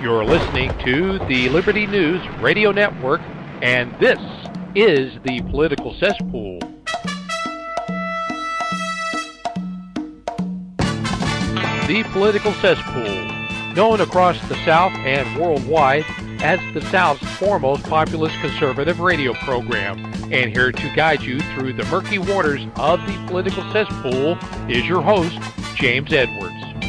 You're listening to the Liberty News Radio Network, and this is the Political Cesspool. The Political Cesspool, known across the South and worldwide as the South's foremost populist conservative radio program. And here to guide you through the murky waters of the Political Cesspool is your host, James Edwards.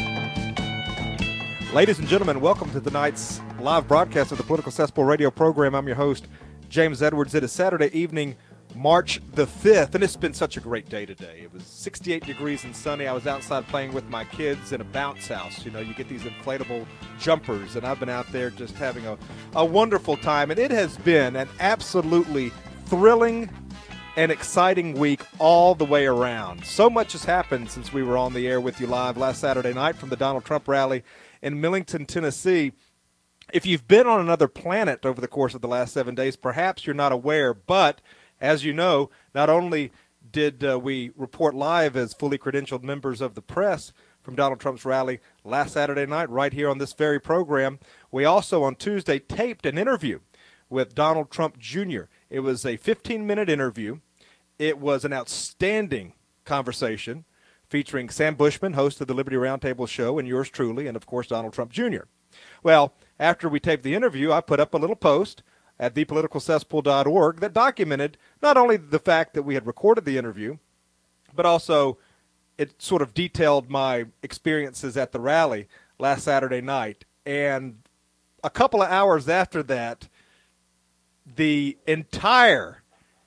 Ladies and gentlemen, welcome to tonight's live broadcast of the Political Cesspool radio program. I'm your host, James Edwards. It is Saturday evening, March the 5th, and it's been such a great day today. It was 68 degrees and sunny. I was outside playing with my kids in a bounce house. You know, you get these inflatable jumpers, and I've been out there just having a wonderful time. And it has been an absolutely thrilling and exciting week all the way around. So much has happened since we were on the air with you live last Saturday night from the Donald Trump rally in Millington, Tennessee. If you've been on another planet over the course of the last 7 days, perhaps you're not aware, but as you know, not only did we report live as fully credentialed members of the press from Donald Trump's rally last Saturday night right here on this very program, we also on Tuesday taped an interview with Donald Trump Jr. It was a 15-minute interview. It was an outstanding conversation featuring Sam Bushman, host of the Liberty Roundtable show, and yours truly, and of course Donald Trump Jr. Well, after we taped the interview, I put up a little post at thepoliticalcesspool.org that documented not only the fact that we had recorded the interview, but also it sort of detailed my experiences at the rally last Saturday night. And a couple of hours after that, the entire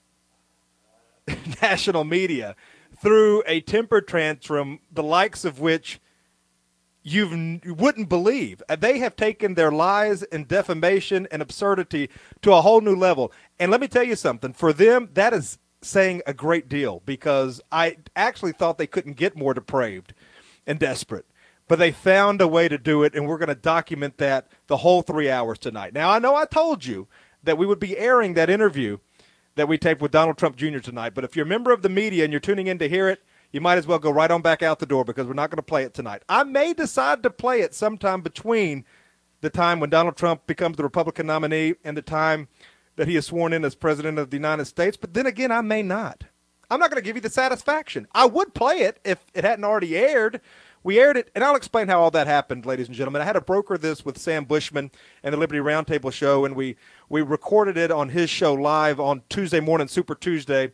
national media threw a temper tantrum, the likes of which you wouldn't believe. They have taken their lies and defamation and absurdity to a whole new level. And let me tell you something. For them, that is saying a great deal, because I actually thought they couldn't get more depraved and desperate. But they found a way to do it, and we're going to document that the whole 3 hours tonight. Now, I know I told you that we would be airing that interview that we taped with Donald Trump Jr. tonight. But if you're a member of the media and you're tuning in to hear it, you might as well go right on back out the door, because we're not going to play it tonight. I may decide to play it sometime between the time when Donald Trump becomes the Republican nominee and the time that he is sworn in as President of the United States. But then again, I may not. I'm not going to give you the satisfaction. I would play it if it hadn't already aired. We aired it, and I'll explain how all that happened, ladies and gentlemen. I had to broker this with Sam Bushman and the Liberty Roundtable show, and we recorded it on his show live on Tuesday morning, Super Tuesday.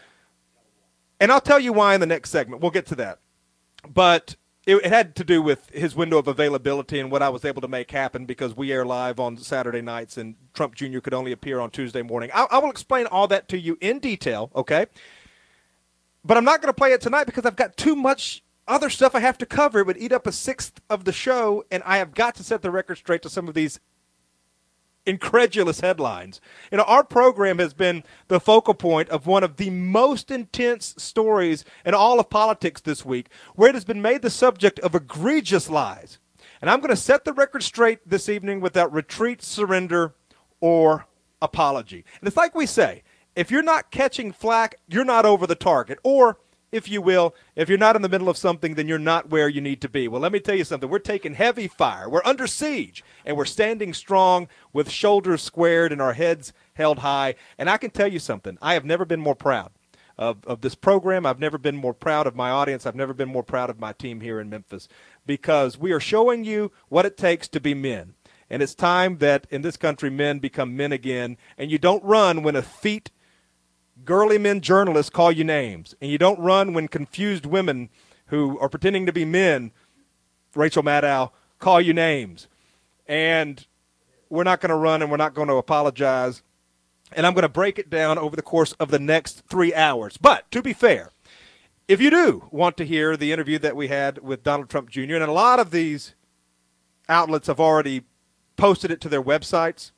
And I'll tell you why in the next segment. We'll get to that. But it had to do with his window of availability and what I was able to make happen, because we air live on Saturday nights and Trump Jr. could only appear on Tuesday morning. I will explain all that to you in detail, okay? But I'm not going to play it tonight because I've got too much other stuff I have to cover. It would eat up a sixth of the show, and I have got to set the record straight to some of these incredulous headlines. You know, our program has been the focal point of one of the most intense stories in all of politics this week, where it has been made the subject of egregious lies. And I'm going to set the record straight this evening without retreat, surrender, or apology. And it's like we say, if you're not catching flack, you're not over the target. Or, if you will, if you're not in the middle of something, then you're not where you need to be. Well, let me tell you something. We're taking heavy fire. We're under siege, and we're standing strong with shoulders squared and our heads held high. And I can tell you something. I have never been more proud of this program. I've never been more proud of my audience. I've never been more proud of my team here in Memphis, because we are showing you what it takes to be men. And it's time that in this country men become men again, and you don't run when effete girly men journalists call you names, and you don't run when confused women who are pretending to be men, Rachel Maddow, call you names. And we're not going to run, and we're not going to apologize. And I'm going to break it down over the course of the next 3 hours. But to be fair, if you do want to hear the interview that we had with Donald Trump Jr., and a lot of these outlets have already posted it to their websites,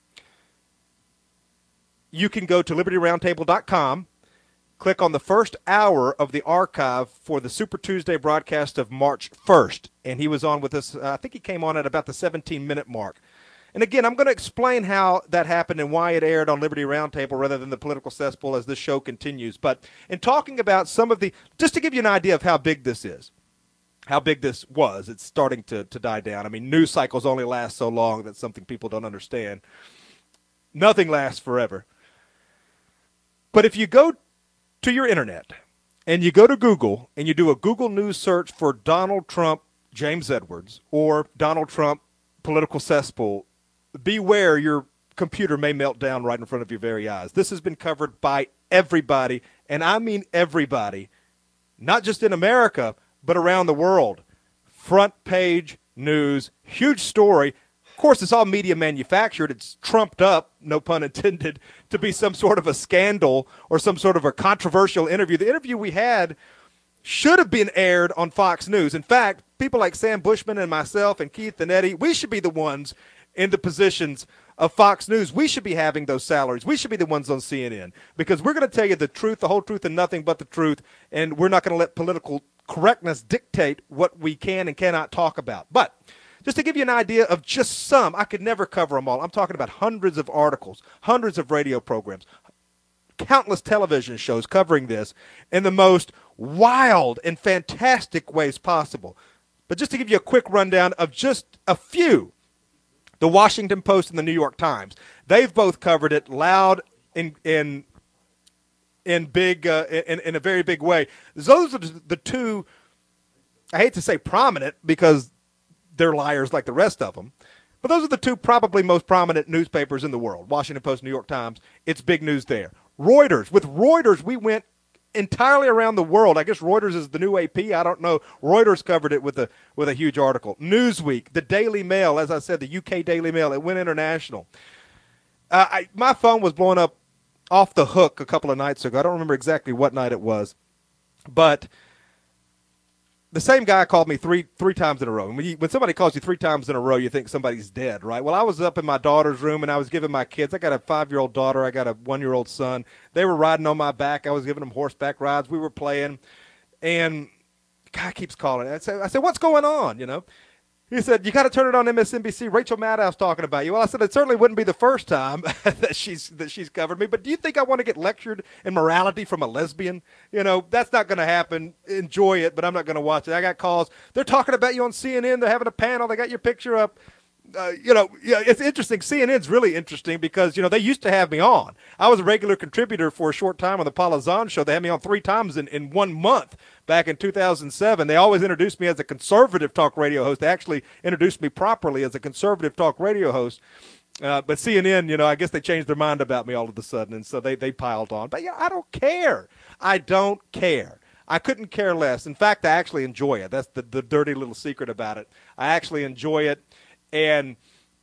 you can go to libertyroundtable.com, click on the first hour of the archive for the Super Tuesday broadcast of March 1st. And he was on with us, I think he came on at about the 17-minute mark. And again, I'm going to explain how that happened and why it aired on Liberty Roundtable rather than the Political Cesspool as this show continues. But in talking about some of the, just to give you an idea of how big this is, how big this was. It's starting to die down. I mean, news cycles only last so long. That's something people don't understand. Nothing lasts forever. But if you go to your internet and you go to Google and you do a Google News search for Donald Trump, James Edwards, or Donald Trump, political cesspool, beware your computer may melt down right in front of your very eyes. This has been covered by everybody, and I mean everybody, not just in America, but around the world. Front page news, huge story. Of course, it's all media manufactured. It's trumped up, no pun intended, to be some sort of a scandal or some sort of a controversial interview. The interview we had should have been aired on Fox News. In fact, people like Sam Bushman and myself and Keith and Eddie, we should be the ones in the positions of Fox News. We should be having those salaries. We should be the ones on CNN, because we're going to tell you the truth, the whole truth, and nothing but the truth, and we're not going to let political correctness dictate what we can and cannot talk about. But just to give you an idea of just some, I could never cover them all. I'm talking about hundreds of articles, hundreds of radio programs, countless television shows covering this in the most wild and fantastic ways possible. But just to give you a quick rundown of just a few, the Washington Post and the New York Times, they've both covered it loud in a very big way. Those are the two, I hate to say prominent because they're liars like the rest of them, but those are the two probably most prominent newspapers in the world, Washington Post, New York Times. It's big news there. Reuters. With Reuters, we went entirely around the world. I guess Reuters is the new AP. I don't know. Reuters covered it with a huge article. Newsweek, the Daily Mail, as I said, the UK Daily Mail, it went international. My phone was blowing up off the hook a couple of nights ago. I don't remember exactly what night it was, but the same guy called me three times in a row. When somebody calls you 3 times in a row, you think somebody's dead, right? Well, I was up in my daughter's room, and I was giving my kids. I got a 5-year-old daughter. I got a 1-year-old son. They were riding on my back. I was giving them horseback rides. We were playing, and the guy keeps calling. I said, what's going on, you know? He said, you got to turn it on MSNBC. Rachel Maddow's talking about you. Well, I said, it certainly wouldn't be the first time that she's covered me. But do you think I want to get lectured in morality from a lesbian? You know, that's not going to happen. Enjoy it, but I'm not going to watch it. I got calls. They're talking about you on CNN. They're having a panel. They got your picture up. It's interesting. CNN's really interesting because, they used to have me on. I was a regular contributor for a short time on the Paula Zahn show. They had me on 3 times in 1 month back in 2007. They always introduced me as a conservative talk radio host. They actually introduced me properly as a conservative talk radio host. But CNN, I guess they changed their mind about me all of a sudden, and so they piled on. But, I don't care. I don't care. I couldn't care less. In fact, I actually enjoy it. That's the dirty little secret about it. I actually enjoy it. And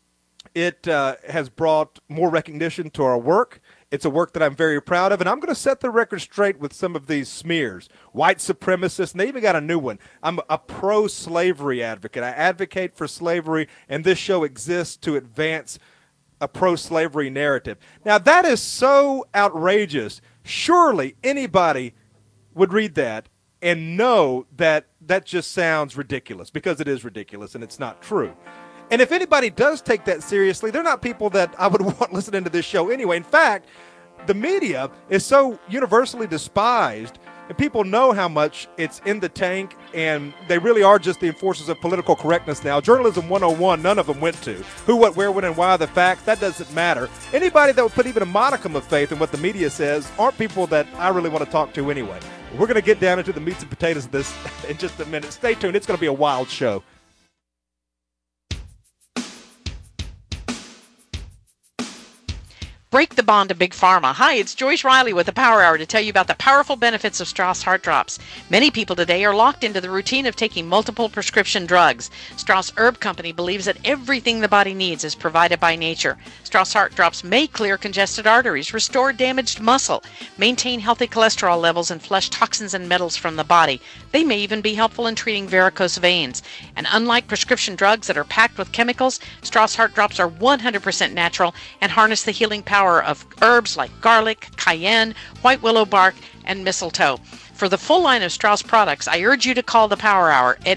it has brought more recognition to our work. It's a work that I'm very proud of, and I'm going to set the record straight with some of these smears. White supremacists, and they even got a new one. I'm a pro-slavery advocate. I advocate for slavery, and this show exists to advance a pro-slavery narrative. Now, that is so outrageous. Surely anybody would read that and know that that just sounds ridiculous, because it is ridiculous, and it's not true. And if anybody does take that seriously, they're not people that I would want listening to this show anyway. In fact, the media is so universally despised, and people know how much it's in the tank, and they really are just the enforcers of political correctness now. Journalism 101, none of them went to. Who, what, where, when, and why, the facts, that doesn't matter. Anybody that would put even a modicum of faith in what the media says aren't people that I really want to talk to anyway. We're going to get down into the meats and potatoes of this in just a minute. Stay tuned. It's going to be a wild show. Break the bond to Big Pharma. Hi, it's Joyce Riley with the Power Hour to tell you about the powerful benefits of Strauss Heart Drops. Many people today are locked into the routine of taking multiple prescription drugs. Strauss Herb Company believes that everything the body needs is provided by nature. Strauss Heart Drops may clear congested arteries, restore damaged muscle, maintain healthy cholesterol levels, and flush toxins and metals from the body. They may even be helpful in treating varicose veins. And unlike prescription drugs that are packed with chemicals, Strauss Heart Drops are 100% natural and harness the healing power of herbs like garlic, cayenne, white willow bark, and mistletoe. For the full line of Strauss products, I urge you to call the Power Hour at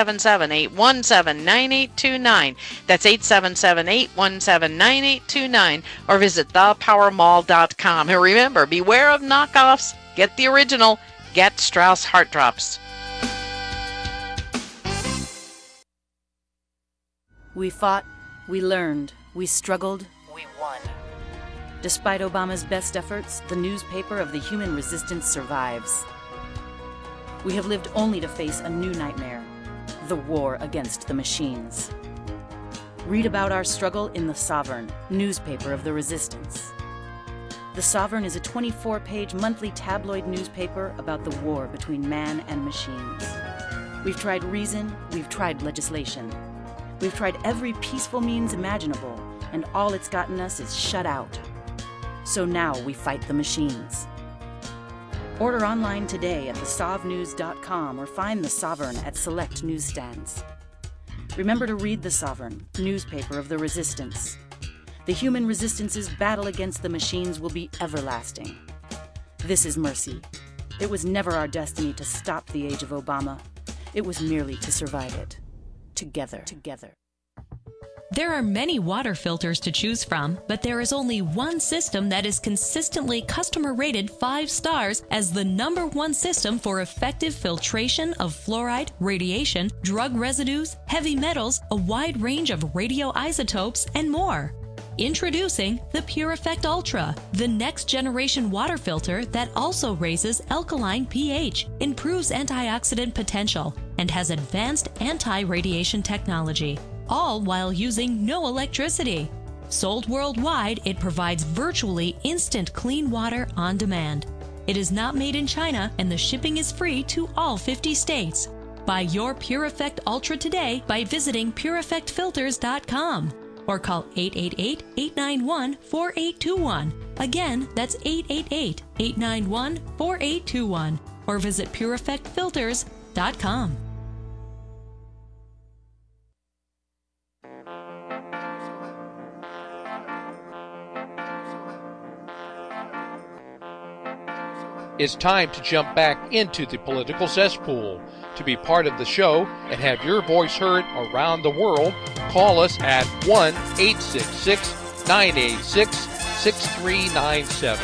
877-817-9829. That's 877-817-9829, or visit thepowermall.com. And remember, beware of knockoffs. Get the original. Get Strauss Heart Drops. We fought, we learned, we struggled, we won. Despite Obama's best efforts, the newspaper of the human resistance survives. We have lived only to face a new nightmare, the war against the machines. Read about our struggle in The Sovereign, newspaper of the resistance. The Sovereign is a 24-page monthly tabloid newspaper about the war between man and machines. We've tried reason, we've tried legislation. We've tried every peaceful means imaginable, and all it's gotten us is shut out. So now we fight the machines. Order online today at thesovnews.com or find The Sovereign at select newsstands. Remember to read The Sovereign, newspaper of the resistance. The human resistance's battle against the machines will be everlasting. This is mercy. It was never our destiny to stop the age of Obama. It was merely to survive it. Together. There are many water filters to choose from, but there is only one system that is consistently customer rated 5 stars as the #1 system for effective filtration of fluoride, radiation, drug residues, heavy metals, a wide range of radioisotopes, and more. Introducing the PureEffect Ultra, the next generation water filter that also raises alkaline pH, improves antioxidant potential, and has advanced anti-radiation technology, all while using no electricity. Sold worldwide, it provides virtually instant clean water on demand. It is not made in China, and the shipping is free to all 50 states. Buy your PureEffect Ultra today by visiting PureEffectFilters.com. or call 888-891-4821. Again, that's 888-891-4821. Or visit PureEffectFilters.com. It's time to jump back into the political cesspool. To be part of the show and have your voice heard around the world, call us at 1-866-986-6397.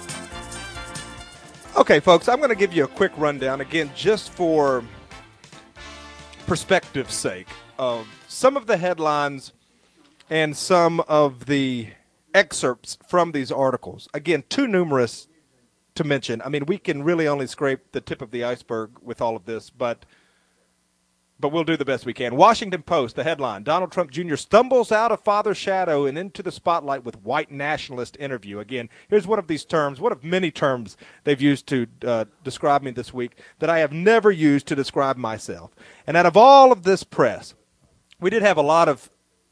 Okay, folks, I'm going to give you a quick rundown, again, just for perspective's sake, of some of the headlines and some of the excerpts from these articles. Again, too numerous to mention. I mean, we can really only scrape the tip of the iceberg with all of this, but we'll do the best we can. Washington Post, the headline, Donald Trump Jr. stumbles out of father's shadow and into the spotlight with white nationalist interview. Again, here's one of these terms, one of many terms they've used to describe me this week that I have never used to describe myself. And out of all of this press, we did have a lot of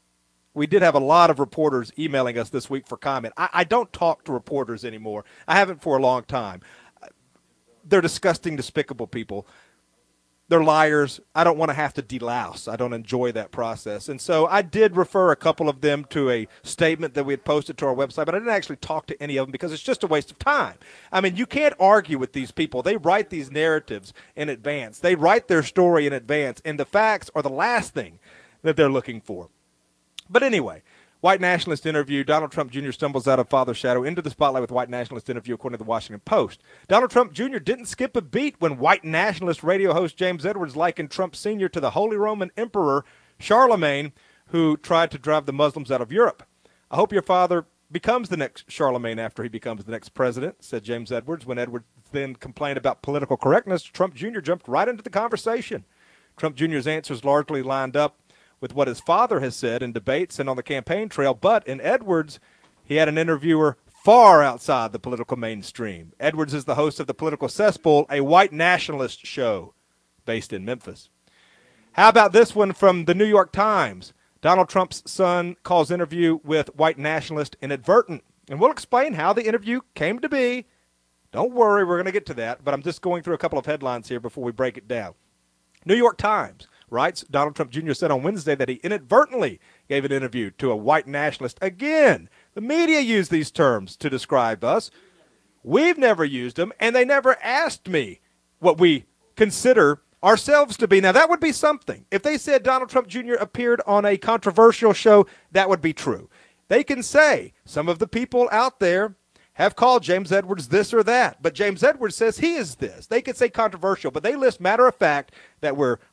reporters emailing us this week for comment. I don't talk to reporters anymore. I haven't for a long time. They're disgusting, despicable people. They're liars. I don't want to have to delouse. I don't enjoy that process. And so I did refer a couple of them to a statement that we had posted to our website, but I didn't actually talk to any of them because it's just a waste of time. I mean, you can't argue with these people. They write these narratives in advance. They write their story in advance, and the facts are the last thing that they're looking for. But anyway, white nationalist interview. Donald Trump Jr. stumbles out of father's shadow into the spotlight with white nationalist interview, according to the Washington Post. Donald Trump Jr. didn't skip a beat when white nationalist radio host James Edwards likened Trump Sr. to the Holy Roman Emperor Charlemagne, who tried to drive the Muslims out of Europe. I hope your father becomes the next Charlemagne after he becomes the next president, said James Edwards. When Edwards then complained about political correctness, Trump Jr. jumped right into the conversation. Trump Jr.'s answers largely lined up with what his father has said in debates and on the campaign trail, but in Edwards, he had an interviewer far outside the political mainstream. Edwards is the host of the Political Cesspool, a white nationalist show based in Memphis. How about this one from the New York Times? Donald Trump's son calls interview with white nationalist inadvertent. And we'll explain how the interview came to be. Don't worry, we're going to get to that, but I'm just going through a couple of headlines here before we break it down. New York Times writes, Donald Trump Jr. said on Wednesday that he inadvertently gave an interview to a white nationalist. Again, the media use these terms to describe us. We've never used them, and they never asked me what we consider ourselves to be. Now, that would be something. If they said Donald Trump Jr. appeared on a controversial show, that would be true. They can say some of the people out there have called James Edwards this or that, but James Edwards says he is this. They could say controversial, but they list matter of fact that we're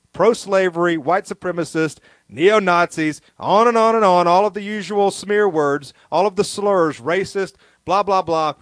pro-slavery, white supremacist, neo-Nazis, on and on and on, all of the usual smear words, all of the slurs, racist, blah, blah, blah.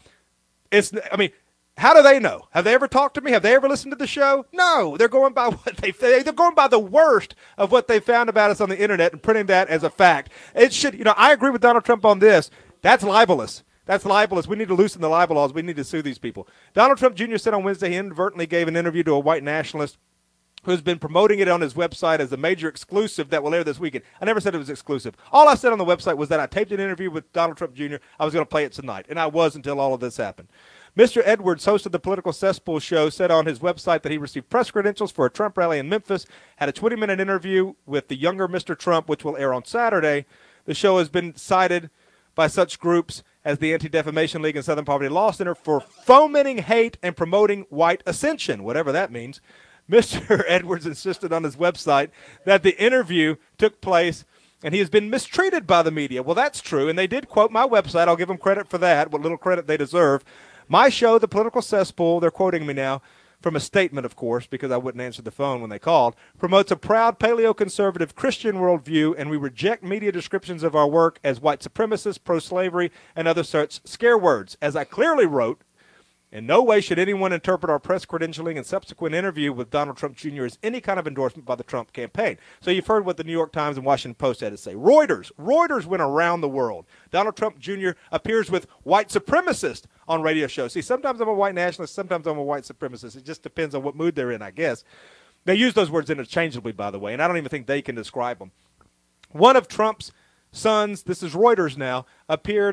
How do they know? Have they ever talked to me? Have they ever listened to the show? No, they're going by what they're going by the worst of what they found about us on the internet and printing that as a fact. It should, I agree with Donald Trump on this. That's libelous. That's libelous. We need to loosen the libel laws. We need to sue these people. Donald Trump Jr. said on Wednesday he inadvertently gave an interview to a white nationalist who's been promoting it on his website as a major exclusive that will air this weekend. I never said it was exclusive. All I said on the website was that I taped an interview with Donald Trump Jr. I was going to play it tonight, and I was until all of this happened. Mr. Edwards, host of the Political Cesspool show, said on his website that he received press credentials for a Trump rally in Memphis, had a 20-minute interview with the younger Mr. Trump, which will air on Saturday. The show has been cited by such groups as the Anti-Defamation League and Southern Poverty Law Center for fomenting hate and promoting white ascension, whatever that means. Mr. Edwards insisted on his website that the interview took place and he has been mistreated by the media. Well, that's true, and they did quote my website. I'll give them credit for that, what little credit they deserve. My show, The Political Cesspool, they're quoting me now from a statement, of course, because I wouldn't answer the phone when they called, promotes a proud paleo-conservative Christian worldview, and we reject media descriptions of our work as white supremacists, pro-slavery, and other such scare words. As I clearly wrote, in no way should anyone interpret our press credentialing and subsequent interview with Donald Trump Jr. as any kind of endorsement by the Trump campaign. So you've heard what the New York Times and Washington Post had to say. Reuters went around the world. Donald Trump Jr. appears with white supremacists on radio shows. See, sometimes I'm a white nationalist, sometimes I'm a white supremacist. It just depends on what mood they're in, I guess. They use those words interchangeably, by the way, and I don't even think they can describe them. One of Trump's sons, this is Reuters now, appeared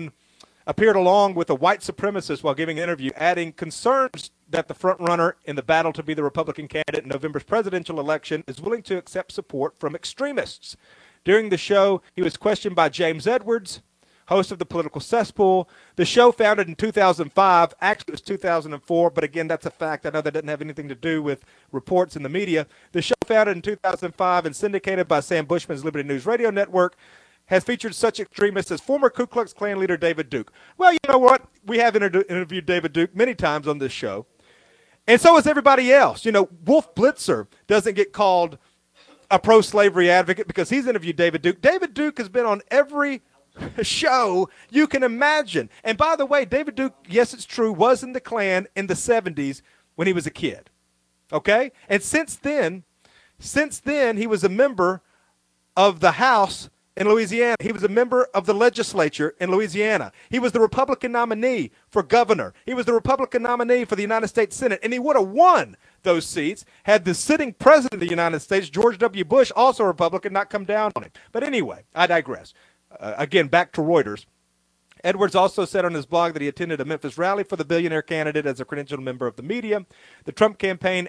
along with a white supremacist while giving an interview, adding concerns that the front-runner in the battle to be the Republican candidate in November's presidential election is willing to accept support from extremists. During the show, he was questioned by James Edwards, host of the Political Cesspool. The show, founded in 2005, actually it was 2004, but again, that's a fact. I know that doesn't have anything to do with reports in the media. The show, founded in 2005 and syndicated by Sam Bushman's Liberty News Radio Network, has featured such extremists as former Ku Klux Klan leader David Duke. Well, you know what? We have interviewed David Duke many times on this show. And so has everybody else. Wolf Blitzer doesn't get called a pro-slavery advocate because he's interviewed David Duke. David Duke has been on every show you can imagine. And by the way, David Duke, yes, it's true, was in the Klan in the 70s when he was a kid. Okay? And since then, he was a member of the House in Louisiana. He was a member of the legislature in Louisiana. He was the Republican nominee for governor. He was the Republican nominee for the United States Senate, and he would have won those seats had the sitting president of the United States, George W. Bush, also a Republican, not come down on him. But anyway, I digress. Again, back to Reuters. Edwards also said on his blog that he attended a Memphis rally for the billionaire candidate as a credentialed member of the media. The Trump campaign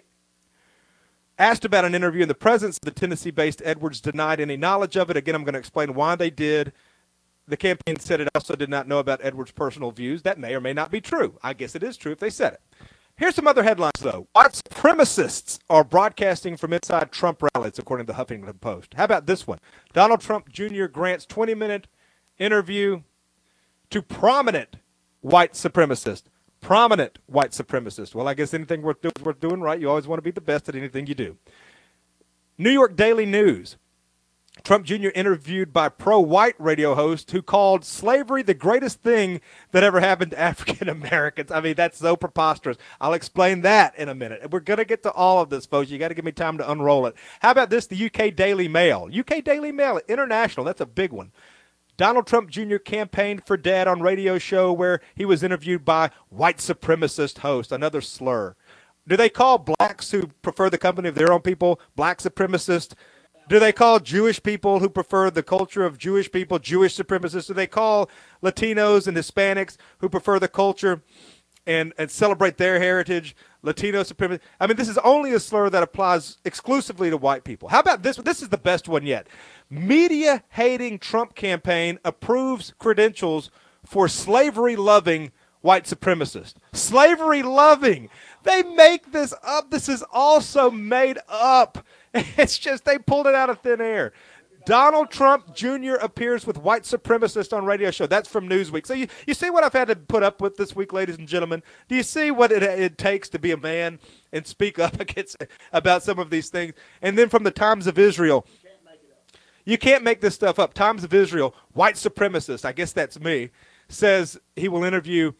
asked about an interview in the presence of the Tennessee-based Edwards, denied any knowledge of it. Again, I'm going to explain why they did. The campaign said it also did not know about Edwards' personal views. That may or may not be true. I guess it is true if they said it. Here's some other headlines, though. White supremacists are broadcasting from inside Trump rallies, according to the Huffington Post. How about this one? Donald Trump Jr. grants 20-minute interview to prominent white supremacist. Prominent white supremacist. Well, I guess anything worth doing right. You always want to be the best at anything you do. New York Daily News. Trump Jr. interviewed by pro-white radio host who called slavery the greatest thing that ever happened to African Americans. I mean, that's so preposterous. I'll explain that in a minute. We're going to get to all of this, folks. You got to give me time to unroll it. How about this? The UK Daily Mail. UK Daily Mail, international. That's a big one. Donald Trump Jr. campaigned for Dad on radio show where he was interviewed by white supremacist host, another slur. Do they call blacks who prefer the company of their own people black supremacists? Do they call Jewish people who prefer the culture of Jewish people Jewish supremacists? Do they call Latinos and Hispanics who prefer the culture and celebrate their heritage Latino supremacists? I mean, this is only a slur that applies exclusively to white people. How about this one? This is the best one yet. Media-hating Trump campaign approves credentials for slavery-loving white supremacists. Slavery-loving. They make this up. This is also made up. It's just they pulled it out of thin air. Donald Trump Jr. appears with white supremacist on radio show. That's from Newsweek. So you see what I've had to put up with this week, ladies and gentlemen? Do you see what it takes to be a man and speak up about some of these things? And then from the Times of Israel, you can't make this stuff up. Times of Israel, white supremacist, I guess that's me, says he will interview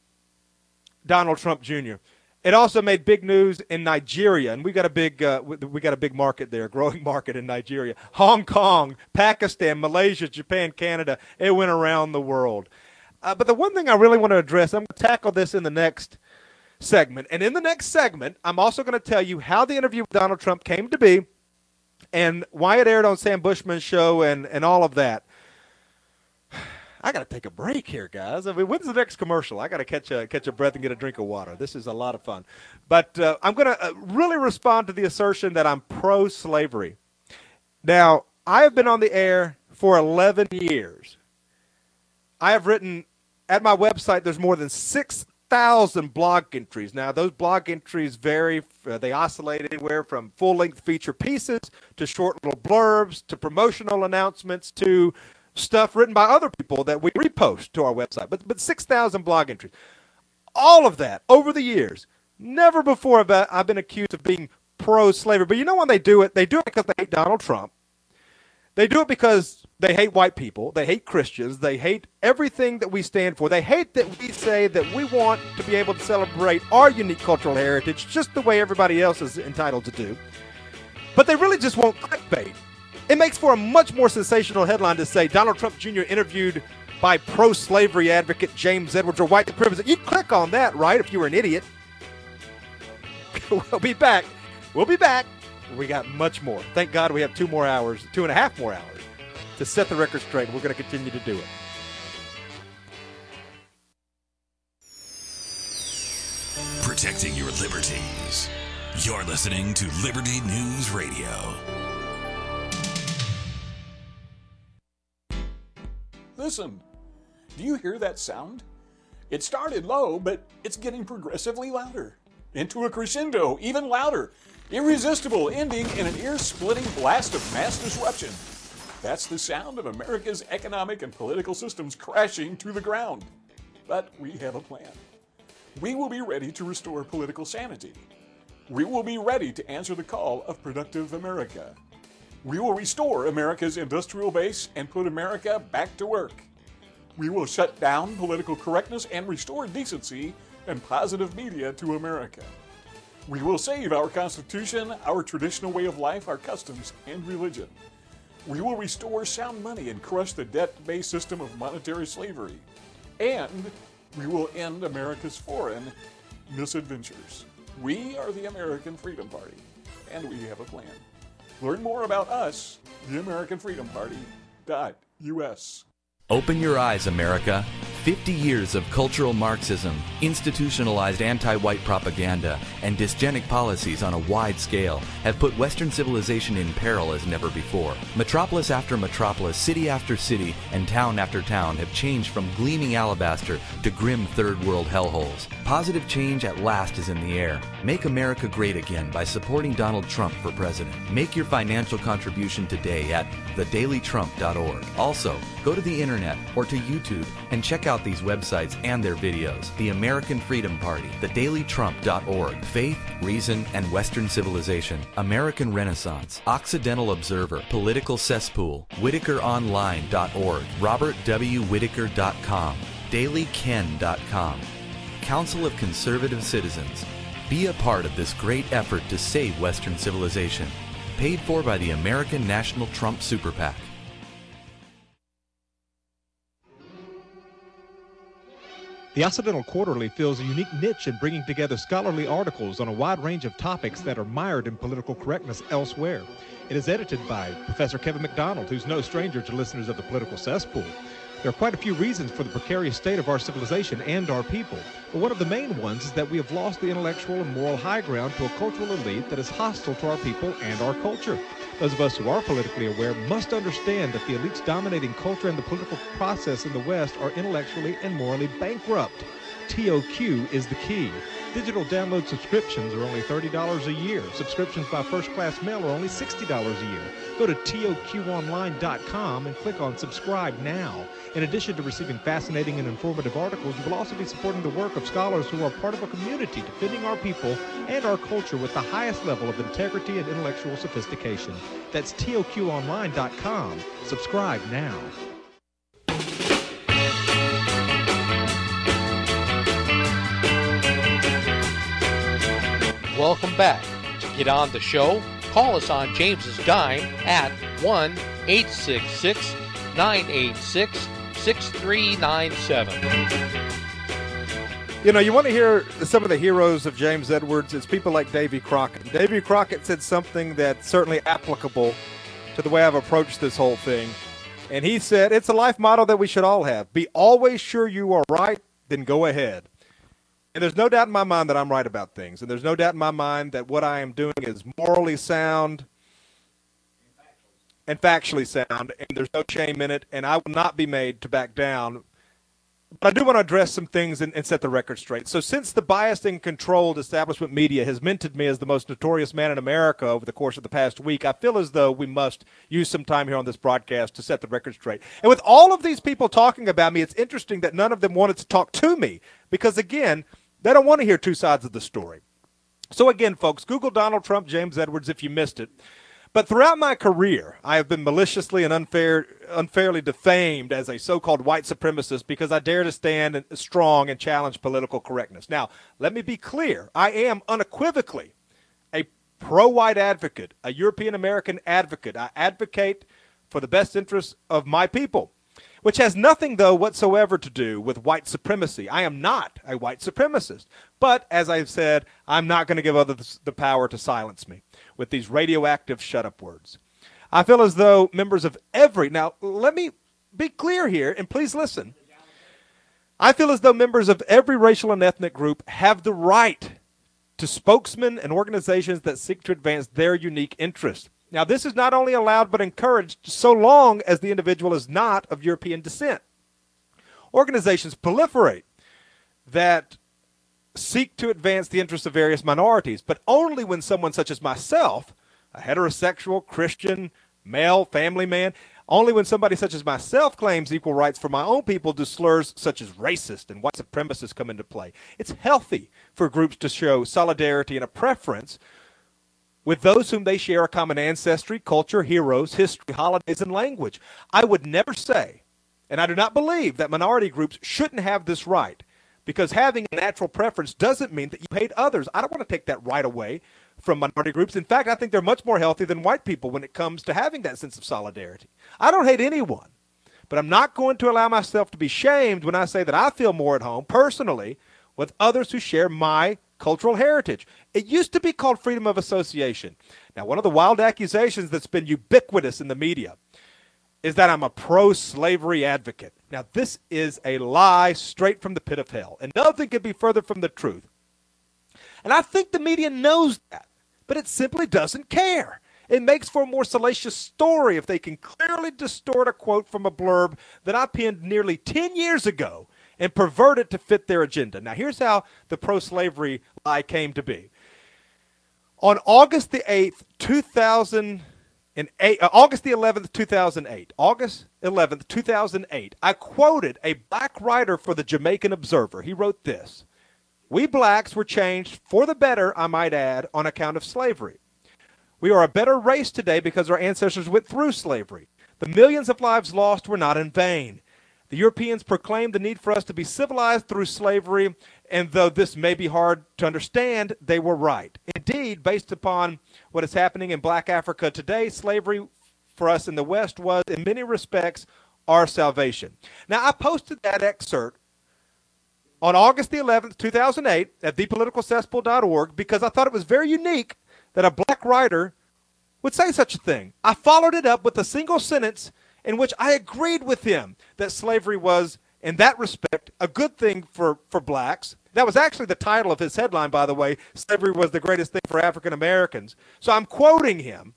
Donald Trump Jr. It also made big news in Nigeria, and we got a big market there, growing market in Nigeria. Hong Kong, Pakistan, Malaysia, Japan, Canada. It went around the world. But the one thing I really want to address, I'm going to tackle this in the next segment. And in the next segment, I'm also going to tell you how the interview with Donald Trump came to be and why it aired on Sam Bushman's show and all of that. I got to take a break here, guys. I mean, when's the next commercial? I got to catch a breath and get a drink of water. This is a lot of fun. But I'm going to really respond to the assertion that I'm pro-slavery. Now, I have been on the air for 11 years. I have written at my website, there's more than 6,000 blog entries. Now, those blog entries vary. They oscillate anywhere from full-length feature pieces to short little blurbs to promotional announcements to stuff written by other people that we repost to our website. But 6,000 blog entries. All of that over the years. Never before have I been accused of being pro-slavery. But you know when they do it? They do it because they hate Donald Trump. They do it because they hate white people. They hate Christians. They hate everything that we stand for. They hate that we say that we want to be able to celebrate our unique cultural heritage just the way everybody else is entitled to do. But they really just want clickbait. It makes for a much more sensational headline to say Donald Trump Jr. interviewed by pro-slavery advocate James Edwards or white supremacist. You'd click on that, right, if you were an idiot. We'll be back. We got much more. Thank God we have 2.5 more hours to set the record straight. We're going to continue to do it. Protecting your liberties. You're listening to Liberty News Radio. Listen, do you hear that sound? It started low, but it's getting progressively louder. Into a crescendo, even louder. Irresistible, ending in an ear-splitting blast of mass disruption. That's the sound of America's economic and political systems crashing to the ground. But we have a plan. We will be ready to restore political sanity. We will be ready to answer the call of productive America. We will restore America's industrial base and put America back to work. We will shut down political correctness and restore decency and positive media to America. We will save our Constitution, our traditional way of life, our customs, and religion. We will restore sound money and crush the debt-based system of monetary slavery. And we will end America's foreign misadventures. We are the American Freedom Party, and we have a plan. Learn more about us, the American Freedom Party.us. Open your eyes, America. 50 years of cultural Marxism, institutionalized anti-white propaganda, and dysgenic policies on a wide scale have put Western civilization in peril as never before. Metropolis after metropolis, city after city, and town after town have changed from gleaming alabaster to grim third world hellholes. Positive change at last is in the air. Make America great again by supporting Donald Trump for president. Make your financial contribution today at thedailytrump.org. Also, go to the internet or to YouTube and check out these websites and their videos. The American Freedom Party, thedailytrump.org, Faith, Reason, and Western Civilization, American Renaissance, Occidental Observer, Political Cesspool, WhitakerOnline.org, RobertWHitaker.com, DailyKen.com, Council of Conservative Citizens. Be a part of this great effort to save Western civilization. Paid for by the American National Trump Super PAC. The Occidental Quarterly fills a unique niche in bringing together scholarly articles on a wide range of topics that are mired in political correctness elsewhere. It is edited by Professor Kevin McDonald, who's no stranger to listeners of the Political Cesspool. There are quite a few reasons for the precarious state of our civilization and our people, but one of the main ones is that we have lost the intellectual and moral high ground to a cultural elite that is hostile to our people and our culture. Those of us who are politically aware must understand that the elites dominating culture and the political process in the West are intellectually and morally bankrupt. TOQ is the key. Digital download subscriptions are only $30 a year. Subscriptions by first-class mail are only $60 a year. Go to toqonline.com and click on Subscribe Now. In addition to receiving fascinating and informative articles, you will also be supporting the work of scholars who are part of a community defending our people and our culture with the highest level of integrity and intellectual sophistication. That's toqonline.com. Subscribe now. Welcome back. To get on the show, call us on James's Dime at 1-866-986-6397. You know, you want to hear some of the heroes of James Edwards. It's people like Davy Crockett. Davy Crockett said something that's certainly applicable to the way I've approached this whole thing. And he said, it's a life motto that we should all have. Be always sure you are right, then go ahead. And there's no doubt in my mind that I'm right about things. And there's no doubt in my mind that what I am doing is morally sound and factually sound. And there's no shame in it. And I will not be made to back down. But I do want to address some things and set the record straight. So since the biased and controlled establishment media has minted me as the most notorious man in America over the course of the past week, I feel as though we must use some time here on this broadcast to set the record straight. And with all of these people talking about me, it's interesting that none of them wanted to talk to me. Because, again, they don't want to hear two sides of the story. So again, folks, Google Donald Trump, James Edwards, if you missed it. But throughout my career, I have been maliciously and unfairly defamed as a so-called white supremacist because I dare to stand strong and challenge political correctness. Now, let me be clear. I am unequivocally a pro-white advocate, a European-American advocate. I advocate for the best interests of my people, which has nothing, though, whatsoever to do with white supremacy. I am not a white supremacist. But, as I've said, I'm not going to give others the power to silence me with these radioactive shut-up words. I feel as though members of every... Now, let me be clear here, and please listen. I feel as though members of every racial and ethnic group have the right to spokesmen and organizations that seek to advance their unique interests. Now, this is not only allowed but encouraged so long as the individual is not of European descent. Organizations proliferate that seek to advance the interests of various minorities, but only when someone such as myself, a heterosexual, Christian, male, family man, only when somebody such as myself claims equal rights for my own people do slurs such as racist and white supremacist come into play. It's healthy for groups to show solidarity and a preference with those whom they share a common ancestry, culture, heroes, history, holidays, and language. I would never say, and I do not believe, that minority groups shouldn't have this right, because having a natural preference doesn't mean that you hate others. I don't want to take that right away from minority groups. In fact, I think they're much more healthy than white people when it comes to having that sense of solidarity. I don't hate anyone, but I'm not going to allow myself to be shamed when I say that I feel more at home, personally, with others who share my cultural heritage. It used to be called freedom of association. Now, one of the wild accusations that's been ubiquitous in the media is that I'm a pro-slavery advocate. Now, this is a lie straight from the pit of hell, and nothing could be further from the truth. And I think the media knows that, but it simply doesn't care. It makes for a more salacious story if they can clearly distort a quote from a blurb that I penned nearly 10 years ago and pervert it to fit their agenda. Now, here's how the pro-slavery lie came to be. On August the 8th, 2008, August the 11th, 2008, I quoted a black writer for the Jamaican Observer. He wrote this: "We blacks were changed for the better, I might add, on account of slavery. We are a better race today because our ancestors went through slavery. The millions of lives lost were not in vain. The Europeans proclaimed the need for us to be civilized through slavery, and though this may be hard to understand, they were right. Indeed, based upon what is happening in black Africa today, slavery for us in the West was, in many respects, our salvation." Now, I posted that excerpt on August the 11th, 2008 at thepoliticalcesspool.org because I thought it was very unique that a black writer would say such a thing. I followed it up with a single sentence in which I agreed with him that slavery was, in that respect, a good thing for blacks. That was actually the title of his headline, by the way. Slavery was the greatest thing for African Americans. So I'm quoting him.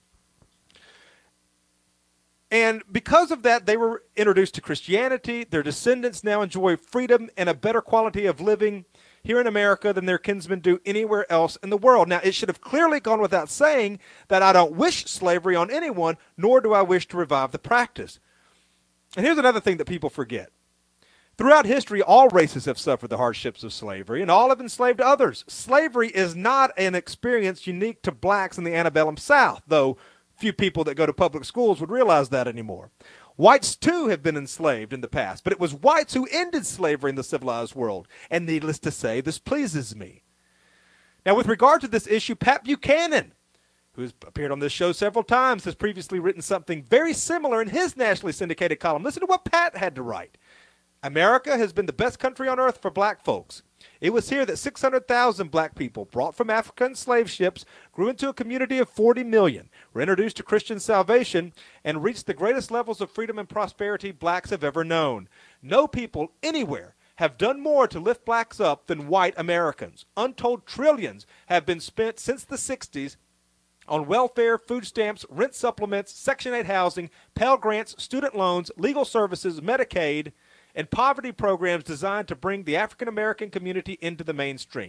And because of that, they were introduced to Christianity. Their descendants now enjoy freedom and a better quality of living here in America than their kinsmen do anywhere else in the world. Now, it should have clearly gone without saying that I don't wish slavery on anyone, nor do I wish to revive the practice. And here's another thing that people forget. Throughout history, all races have suffered the hardships of slavery, and all have enslaved others. Slavery is not an experience unique to blacks in the antebellum South, though few people that go to public schools would realize that anymore. Whites, too, have been enslaved in the past, but it was whites who ended slavery in the civilized world, and needless to say, this pleases me. Now, with regard to this issue, Pat Buchanan, who has appeared on this show several times, has previously written something very similar in his nationally syndicated column. Listen to what Pat had to write. America has been the best country on earth for black folks. It was here that 600,000 black people, brought from Africa in slave ships, grew into a community of 40 million, were introduced to Christian salvation, and reached the greatest levels of freedom and prosperity blacks have ever known. No people anywhere have done more to lift blacks up than white Americans. Untold trillions have been spent since the 60s on welfare, food stamps, rent supplements, Section 8 housing, Pell Grants, student loans, legal services, Medicaid, and poverty programs designed to bring the African-American community into the mainstream.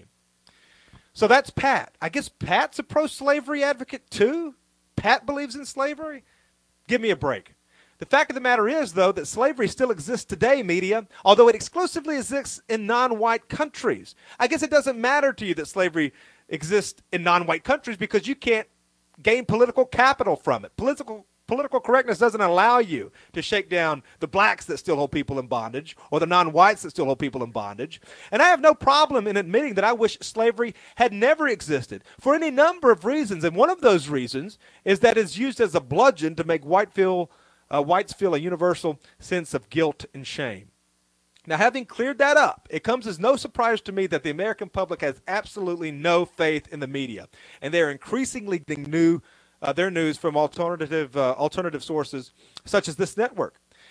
So that's Pat. I guess Pat's a pro-slavery advocate too? Pat believes in slavery? Give me a break. The fact of the matter is, though, that slavery still exists today, media, although it exclusively exists in non-white countries. I guess it doesn't matter to you that slavery exists in non-white countries because you can't gain political capital from it. Political correctness doesn't allow you to shake down the blacks that still hold people in bondage or the non-whites that still hold people in bondage. And I have no problem in admitting that I wish slavery had never existed for any number of reasons. And one of those reasons is that it's used as a bludgeon to make whites feel a universal sense of guilt and shame. Now, having cleared that up, it comes as no surprise to me that the American public has absolutely no faith in the media. And they're increasingly getting their news from alternative sources such as this network.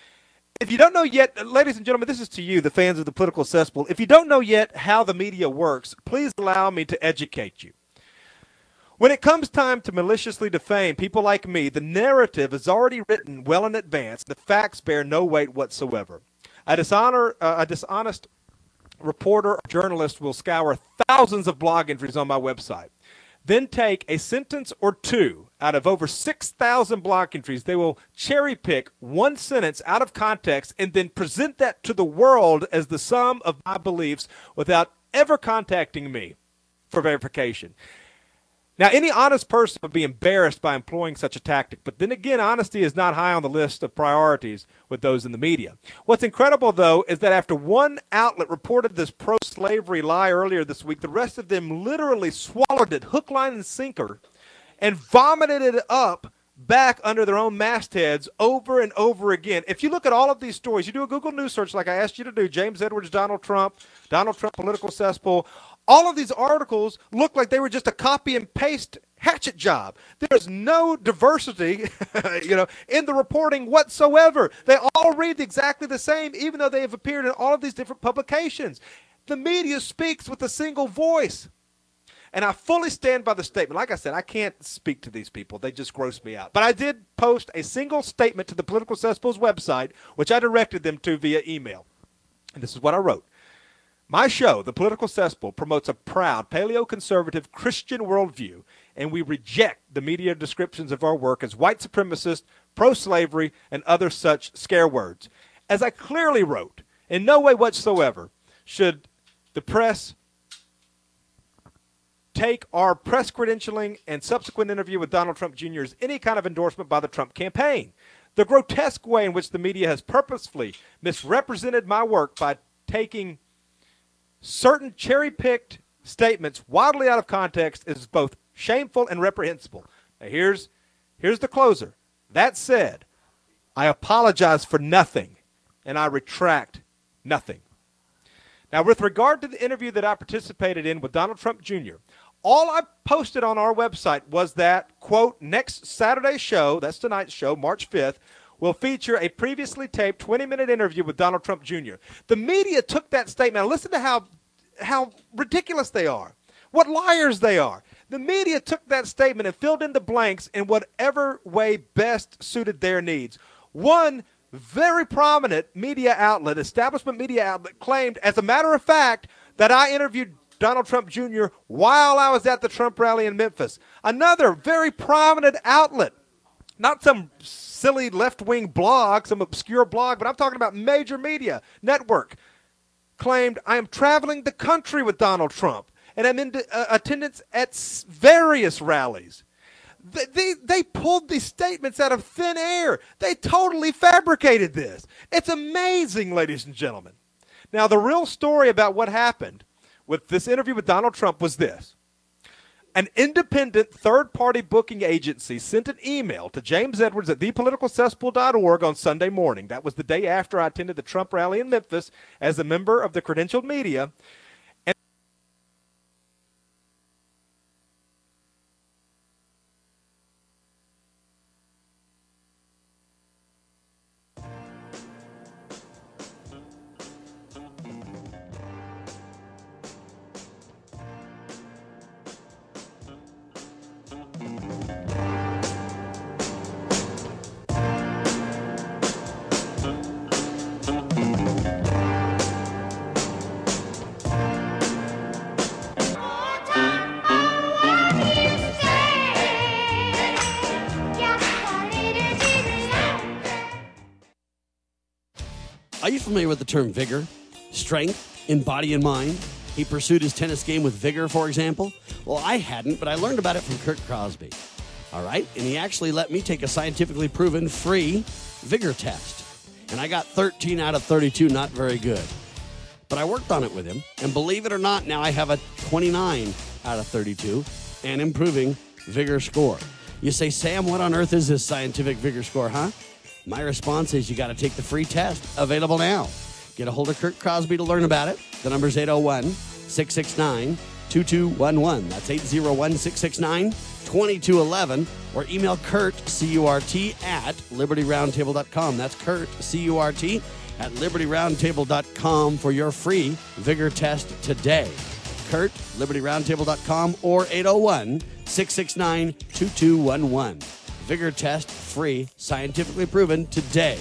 If you don't know yet, ladies and gentlemen, this is to you, the fans of the Political Cesspool. If you don't know yet how the media works, please allow me to educate you. When it comes time to maliciously defame people like me, the narrative is already written well in advance. The facts bear no weight whatsoever. A dishonest reporter or journalist will scour thousands of blog entries on my website. Then take a sentence or two out of over 6,000 blog entries. They will cherry pick one sentence out of context and then present that to the world as the sum of my beliefs without ever contacting me for verification. Now, any honest person would be embarrassed by employing such a tactic. But then again, honesty is not high on the list of priorities with those in the media. What's incredible, though, is that after one outlet reported this pro-slavery lie earlier this week, the rest of them literally swallowed it hook, line, and sinker and vomited it up back under their own mastheads over and over again. If you look at all of these stories, you do a Google News search like I asked you to do, James Edwards, Donald Trump, Political Cesspool, all of these articles look like they were just a copy and paste hatchet job. There's no diversity, in the reporting whatsoever. They all read exactly the same, even though they have appeared in all of these different publications. The media speaks with a single voice. And I fully stand by the statement. Like I said, I can't speak to these people. They just gross me out. But I did post a single statement to the Political Cesspool's website, which I directed them to via email. And this is what I wrote. My show, The Political Cesspool, promotes a proud paleoconservative Christian worldview, and we reject the media descriptions of our work as white supremacist, pro-slavery, and other such scare words. As I clearly wrote, in no way whatsoever should the press take our press credentialing and subsequent interview with Donald Trump Jr. as any kind of endorsement by the Trump campaign. The grotesque way in which the media has purposefully misrepresented my work by taking certain cherry-picked statements wildly out of context is both shameful and reprehensible. Now here's the closer. That said, I apologize for nothing, and I retract nothing. Now, with regard to the interview that I participated in with Donald Trump Jr., all I posted on our website was that, quote, next Saturday's show, that's tonight's show, March 5th, will feature a previously taped 20-minute interview with Donald Trump Jr. The media took that statement. Now, listen to how ridiculous they are, what liars they are. The media took that statement and filled in the blanks in whatever way best suited their needs. One very prominent media outlet, establishment media outlet, claimed, as a matter of fact, that I interviewed Donald Trump Jr. while I was at the Trump rally in Memphis. Another very prominent outlet, not some silly left-wing blog, some obscure blog, but I'm talking about major media network, claimed I am traveling the country with Donald Trump, and I'm in attendance at various rallies. They pulled these statements out of thin air. They totally fabricated this. It's amazing, ladies and gentlemen. Now, the real story about what happened with this interview with Donald Trump was this. An independent third-party booking agency sent an email to James Edwards at thepoliticalcesspool.org on Sunday morning. That was the day after I attended the Trump rally in Memphis as a member of the credentialed media. Are you familiar with the term vigor, strength in body and mind? He pursued his tennis game with vigor, for example. Well, I hadn't, but I learned about it from Kurt Crosby. All right? And he actually let me take a scientifically proven free vigor test. And I got 13 out of 32, not very good. But I worked on it with him, and believe it or not, now I have a 29 out of 32 and improving vigor score. You say, Sam, what on earth is this scientific vigor score, huh? My response is you got to take the free test, available now. Get a hold of Kurt Crosby to learn about it. The number's 801-669-2211. That's 801-669-2211. Or email Kurt, C-U-R-T, at LibertyRoundtable.com. That's Kurt, C-U-R-T, at LibertyRoundtable.com for your free vigor test today. Kurt, LibertyRoundtable.com, or 801-669-2211. Vigor test, free, scientifically proven today.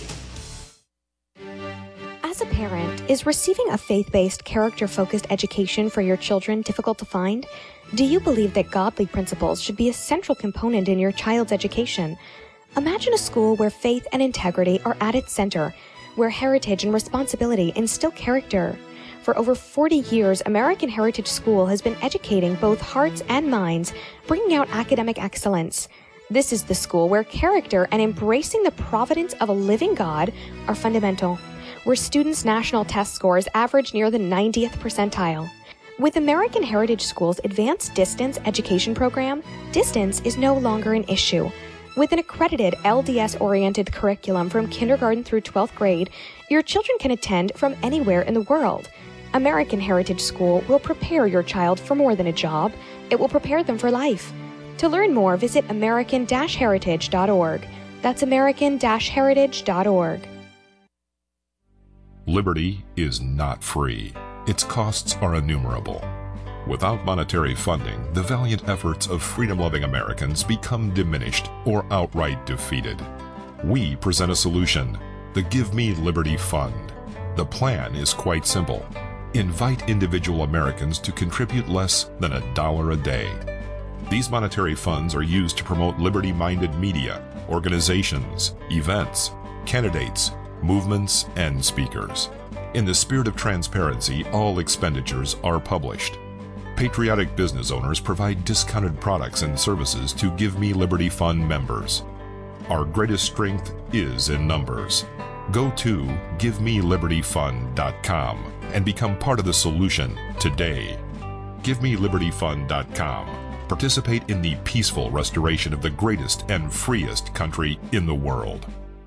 As a parent, is receiving a faith-based, character-focused education for your children difficult to find? Do you believe that godly principles should be a central component in your child's education? Imagine a school where faith and integrity are at its center, where heritage and responsibility instill character. For over 40 years, American Heritage School has been educating both hearts and minds, bringing out academic excellence. This is the school where character and embracing the providence of a living God are fundamental, where students' national test scores average near the 90th percentile. With American Heritage School's Advanced Distance Education Program, distance is no longer an issue. With an accredited LDS-oriented curriculum from kindergarten through 12th grade, your children can attend from anywhere in the world. American Heritage School will prepare your child for more than a job. It will prepare them for life. To learn more, visit American-Heritage.org. That's American-Heritage.org. Liberty is not free. Its costs are innumerable. Without monetary funding, the valiant efforts of freedom-loving Americans become diminished or outright defeated. We present a solution, the Give Me Liberty Fund. The plan is quite simple. Invite individual Americans to contribute less than $1 a day. These monetary funds are used to promote liberty-minded media, organizations, events, candidates, movements, and speakers. In the spirit of transparency, all expenditures are published. Patriotic business owners provide discounted products and services to Give Me Liberty Fund members. Our greatest strength is in numbers. Go to GiveMeLibertyFund.com and become part of the solution today. GiveMeLibertyFund.com. Participate in the peaceful restoration of the greatest and freest country in the world.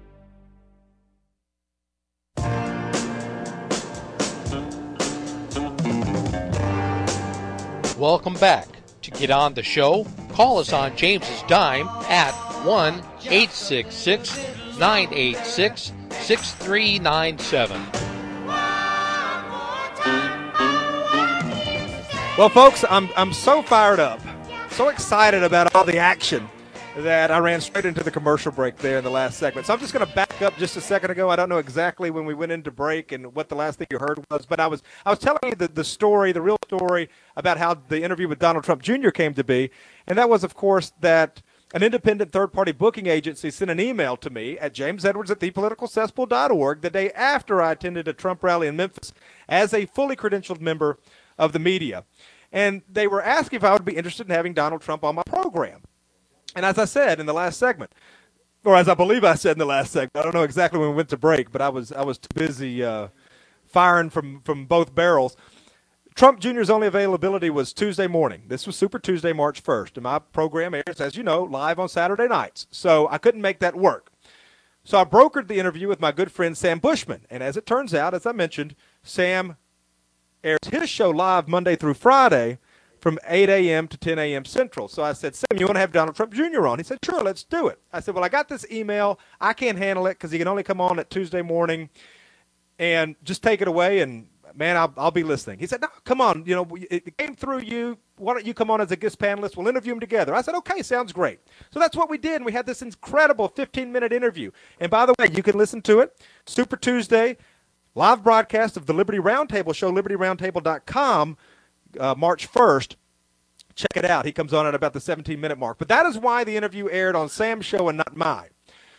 Welcome back. To get on the show, call us on James's Dime at 1-866-986-6397. Well, folks, I'm so fired up, so excited about all the action that I ran straight into the commercial break there in the last segment. So I'm just going to back up just a second ago. I don't know exactly when we went into break and what the last thing you heard was, but I was telling you the story, the real story about how the interview with Donald Trump Jr. came to be, and that was, of course, that an independent third-party booking agency sent an email to me at jamesedwards@thepoliticalcesspool.org the day after I attended a Trump rally in Memphis as a fully credentialed member of the media. And they were asking if I would be interested in having Donald Trump on my program. And as I said in the last segment, or as I believe I said in the last segment, I don't know exactly when we went to break, but I was too busy firing from both barrels. Trump Jr.'s only availability was Tuesday morning. This was Super Tuesday, March 1st, and my program airs, as you know, live on Saturday nights. So I couldn't make that work. So I brokered the interview with my good friend Sam Bushman, and as it turns out, as I mentioned, Sam airs his show live Monday through Friday from 8 a.m. to 10 a.m. Central. So I said, Sam, you want to have Donald Trump Jr. on? He said, sure, let's do it. I said, well, I got this email. I can't handle it because he can only come on at Tuesday morning, and just take it away, and man, I'll be listening. He said, no, come on. You know, it came through you. Why don't you come on as a guest panelist? We'll interview him together. I said, okay, sounds great. So that's what we did, and we had this incredible 15-minute interview. And by the way, you can listen to it. Super Tuesday, live broadcast of the Liberty Roundtable show, libertyroundtable.com, March 1st. Check it out. He comes on at about the 17-minute mark. But that is why the interview aired on Sam's show and not mine.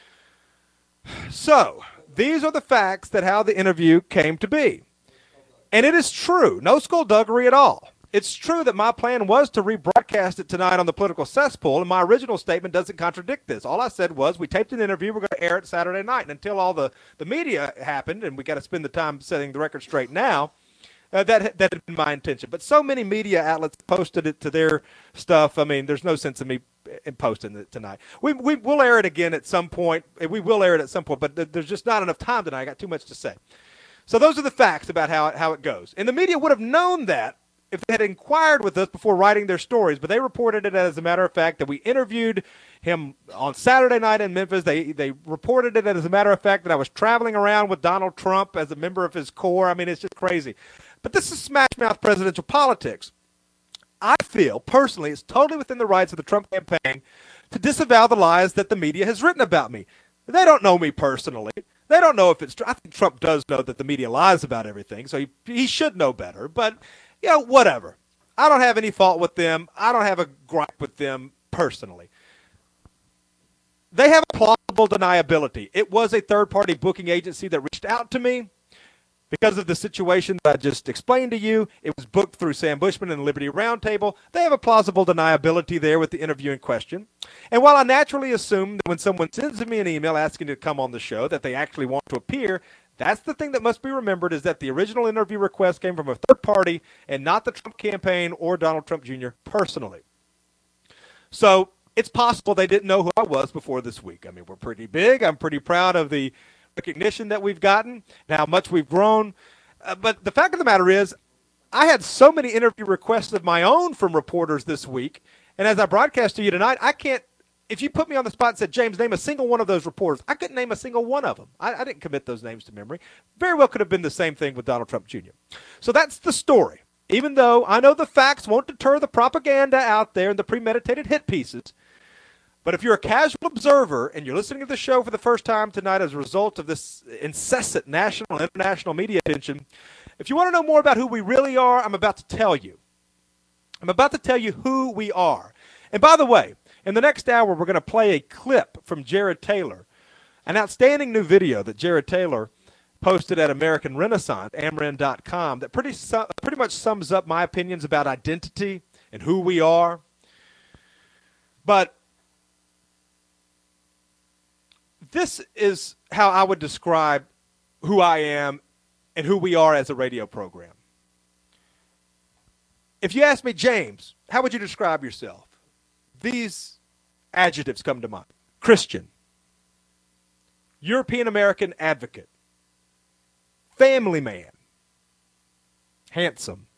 So these are the facts that how the interview came to be. And it is true. No skullduggery at all. It's true that my plan was to rebroadcast it tonight on the Political Cesspool, and my original statement doesn't contradict this. All I said was we taped an interview, we're going to air it Saturday night. And until all the media happened, and we got to spend the time setting the record straight now, that had been my intention. But so many media outlets posted it to their stuff. I mean, there's no sense in me in posting it tonight. We will air it again at some point. We will air it at some point, but there's just not enough time tonight. I got too much to say. So those are the facts about how it goes. And the media would have known that if they had inquired with us before writing their stories, but they reported it as a matter of fact that we interviewed him on Saturday night in Memphis. They reported it as a matter of fact that I was traveling around with Donald Trump as a member of his core. I mean, it's just crazy. But this is smash-mouth presidential politics. I feel, personally, it's totally within the rights of the Trump campaign to disavow the lies that the media has written about me. They don't know me personally. They don't know if it's true. I think Trump does know that the media lies about everything, so he should know better. But, you know, whatever. I don't have any fault with them. I don't have a gripe with them personally. They have a plausible deniability. It was a third-party booking agency that reached out to me because of the situation that I just explained to you. It was booked through Sam Bushman and the Liberty Roundtable. They have a plausible deniability there with the interview in question. And while I naturally assume that when someone sends me an email asking to come on the show that they actually want to appear, that's the thing that must be remembered, is that the original interview request came from a third party and not the Trump campaign or Donald Trump Jr. personally. So it's possible they didn't know who I was before this week. I mean, we're pretty big. I'm pretty proud of the recognition that we've gotten and how much we've grown. But the fact of the matter is, I had so many interview requests of my own from reporters this week. And as I broadcast to you tonight, I can't, if you put me on the spot and said, James, name a single one of those reporters, I couldn't name a single one of them. I didn't commit those names to memory. Very well could have been the same thing with Donald Trump Jr. So that's the story. Even though I know the facts won't deter the propaganda out there and the premeditated hit pieces, but if you're a casual observer and you're listening to the show for the first time tonight as a result of this incessant national and international media attention, if you want to know more about who we really are, I'm about to tell you. I'm about to tell you who we are. And by the way, in the next hour, we're going to play a clip from Jared Taylor, an outstanding new video that Jared Taylor posted at American Renaissance, amren.com, that pretty much sums up my opinions about identity and who we are. But this is how I would describe who I am and who we are as a radio program. If you ask me, James, how would you describe yourself? These adjectives come to mind. Christian, European American advocate, family man, handsome,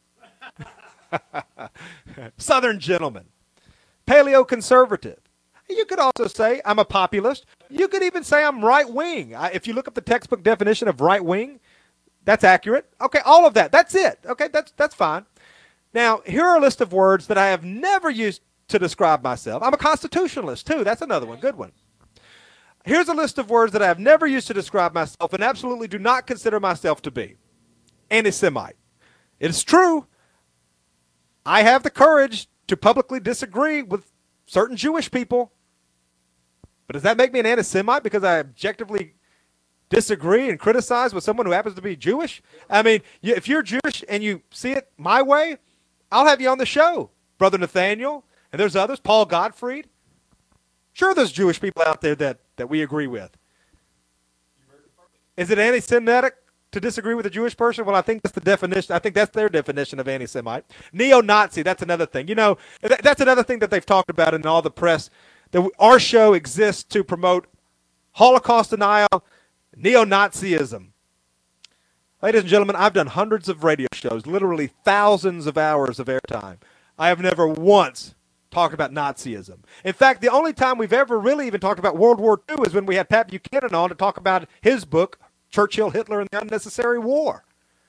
Southern gentleman, paleo conservative. You could also say I'm a populist. You could even say I'm right-wing. If you look up the textbook definition of right-wing, that's accurate. Okay, all of that. That's it. Okay, that's fine. Now, here are a list of words that I have never used to describe myself. I'm a constitutionalist, too. That's another one. Good one. Here's a list of words that I have never used to describe myself and absolutely do not consider myself to be. Anti-Semite. It's true. I have the courage to publicly disagree with certain Jewish people. But does that make me an anti-Semite because I objectively disagree and criticize with someone who happens to be Jewish? I mean, if you're Jewish and you see it my way, I'll have you on the show. Brother Nathaniel, and there's others, Paul Gottfried. Sure, there's Jewish people out there that we agree with. Is it anti-Semitic to disagree with a Jewish person? Well, I think that's the definition. I think that's their definition of anti-Semite. Neo-Nazi, that's another thing. You know, that's another thing that they've talked about in all the press, that our show exists to promote Holocaust denial, neo-Nazism. Ladies and gentlemen, I've done hundreds of radio shows, literally thousands of hours of airtime. I have never once talked about Nazism. In fact, the only time we've ever really even talked about World War II is when we had Pat Buchanan on to talk about his book, Churchill, Hitler, and the Unnecessary War.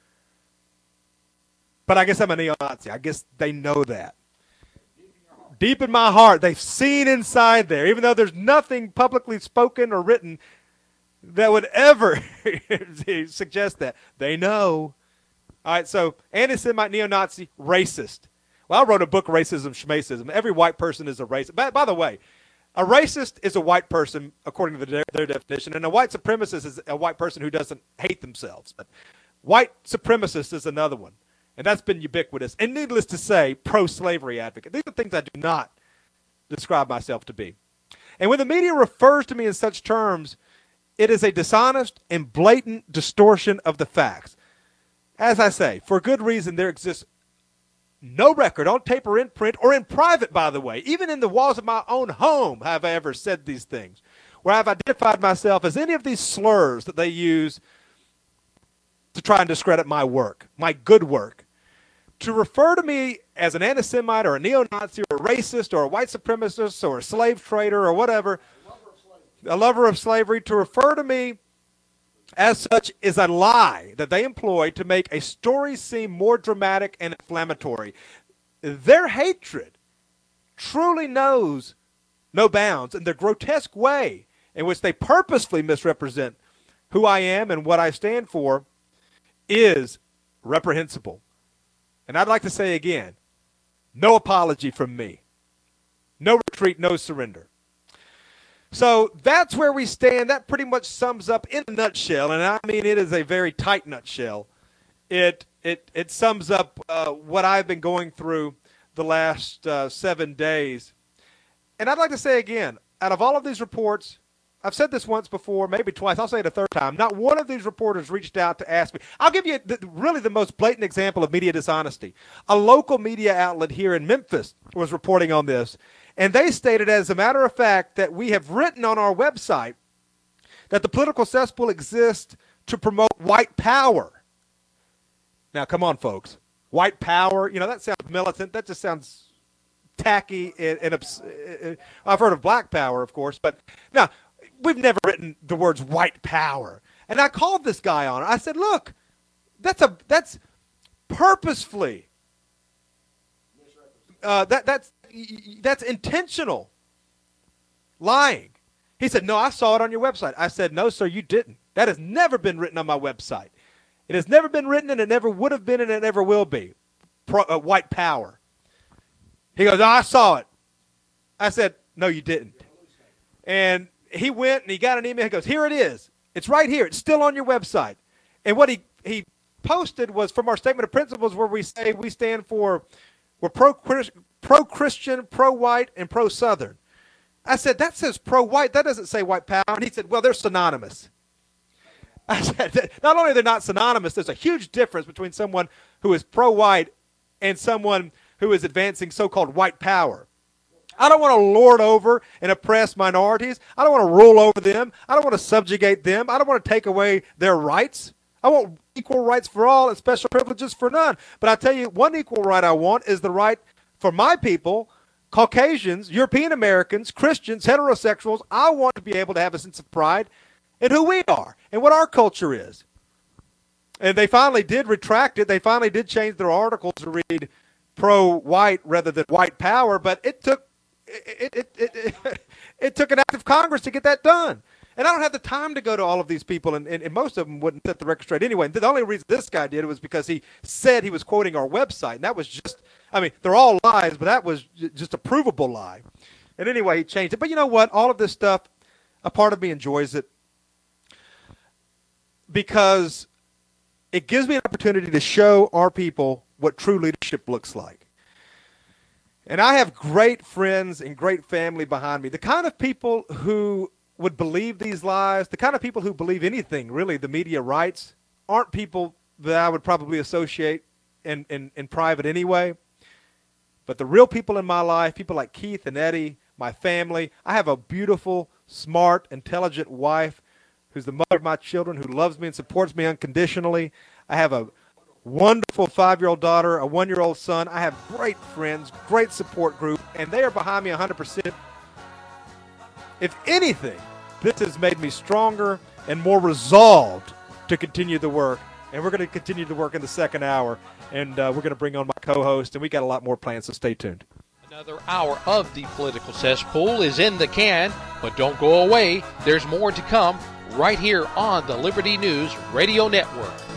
But I guess I'm a neo-Nazi. I guess they know that. Deep in my heart, they've seen inside there, even though there's nothing publicly spoken or written that would ever suggest that. They know. All right, so anti-Semite, neo-Nazi, racist. Well, I wrote a book, Racism, Schmacism. Every white person is a racist. By the way, a racist is a white person, according to their definition, and a white supremacist is a white person who doesn't hate themselves. But white supremacist is another one, and that's been ubiquitous. And needless to say, pro-slavery advocate. These are things I do not describe myself to be. And when the media refers to me in such terms, it is a dishonest and blatant distortion of the facts. As I say, for good reason, there exists no record on tape or in print or in private, by the way. Even in the walls of my own home have I ever said these things, where I've identified myself as any of these slurs that they use to try and discredit my work, my good work. To refer to me as an anti-Semite or a neo-Nazi or a racist or a white supremacist or a slave trader or whatever, a lover of slavery, to refer to me as such is a lie that they employ to make a story seem more dramatic and inflammatory. Their hatred truly knows no bounds, and the grotesque way in which they purposefully misrepresent who I am and what I stand for is reprehensible. And I'd like to say again, no apology from me. No retreat, no surrender. So that's where we stand. That pretty much sums up in a nutshell, and I mean it is a very tight nutshell. It sums up what I've been going through the last 7 days. And I'd like to say again, out of all of these reports, I've said this once before, maybe twice, I'll say it a third time, not one of these reporters reached out to ask me. I'll give you really the most blatant example of media dishonesty. A local media outlet here in Memphis was reporting on this. And they stated, as a matter of fact, that we have written on our website that the political cesspool exists to promote white power. Now, come on, folks. White power, you know, that sounds militant. That just sounds tacky. And I've heard of black power, of course. But now, we've never written the words white power. And I called this guy on it. I said, look, that's purposefully. That's intentional lying. He said, no, I saw it on your website. I said, no, sir, you didn't. That has never been written on my website. It has never been written, and it never would have been, and it never will be. White power. He goes, oh, I saw it. I said, no, you didn't. And he went and he got an email. He goes, here it is. It's right here. It's still on your website. And what he posted was from our statement of principles, where we say we stand for, we're pro-Christian, pro-white, and pro-Southern. I said, that says pro-white. That doesn't say white power. And he said, well, they're synonymous. I said, not only are they not synonymous, there's a huge difference between someone who is pro-white and someone who is advancing so-called white power. I don't want to lord over and oppress minorities. I don't want to rule over them. I don't want to subjugate them. I don't want to take away their rights. I want equal rights for all and special privileges for none. But I tell you, one equal right I want is the right for my people, Caucasians, European Americans, Christians, heterosexuals. I want to be able to have a sense of pride in who we are and what our culture is. And they finally did retract it. They finally did change their article to read pro-white rather than white power, but it took it took an act of Congress to get that done. And I don't have the time to go to all of these people, and most of them wouldn't set the record straight anyway. And the only reason this guy did was because he said he was quoting our website, and that was just, I mean, they're all lies, but that was just a provable lie. And anyway, he changed it. But you know what? All of this stuff, a part of me enjoys it because it gives me an opportunity to show our people what true leadership looks like. And I have great friends and great family behind me, the kind of people who would believe these lies, the kind of people who believe anything, really, the media writes, aren't people that I would probably associate in private anyway. But the real people in my life, people like Keith and Eddie, my family. I have a beautiful, smart, intelligent wife who's the mother of my children, who loves me and supports me unconditionally. I have a wonderful 5-year-old daughter, a 1-year-old son. I have great friends, great support group, and they are behind me 100%. If anything, this has made me stronger and more resolved to continue the work. And we're going to continue to work in the second hour, and we're going to bring on my co-host, and we got a lot more plans, so stay tuned. Another hour of the Political Cesspool is in the can, but don't go away. There's more to come right here on the Liberty News Radio Network.